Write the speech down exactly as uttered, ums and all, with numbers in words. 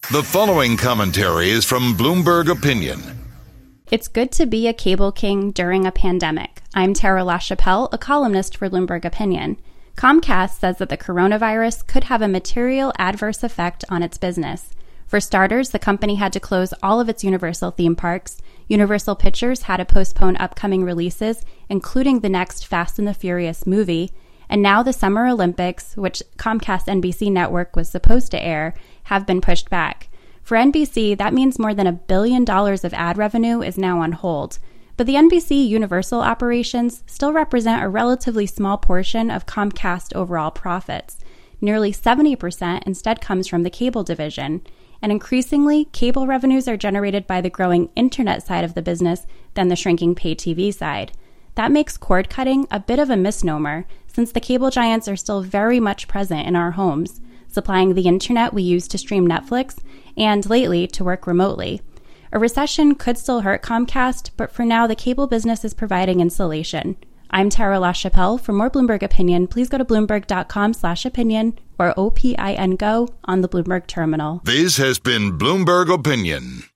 The following commentary is from Bloomberg Opinion. It's good to be a cable king during a pandemic. I'm Tara LaChapelle, a columnist for Bloomberg Opinion. Comcast says that the coronavirus could have a material adverse effect on its business. For starters, the company had to close all of its Universal theme parks. Universal Pictures had to postpone upcoming releases, including the next Fast and the Furious movie. And now the Summer Olympics, which Comcast N B C network was supposed to air, have been pushed back. For N B C, that means more than a billion dollars of ad revenue is now on hold. But the N B C Universal operations still represent a relatively small portion of Comcast overall profits. Nearly seventy percent instead comes from the cable division. And increasingly, cable revenues are generated by the growing internet side of the business than the shrinking pay T V side. That makes cord cutting a bit of a misnomer, since the cable giants are still very much present in our homes, supplying the internet we use to stream Netflix and, lately, to work remotely. A recession could still hurt Comcast, but for now, the cable business is providing insulation. I'm Tara LaChapelle. For more Bloomberg Opinion, please go to Bloomberg.com slash opinion or O P I N Go on the Bloomberg terminal. This has been Bloomberg Opinion.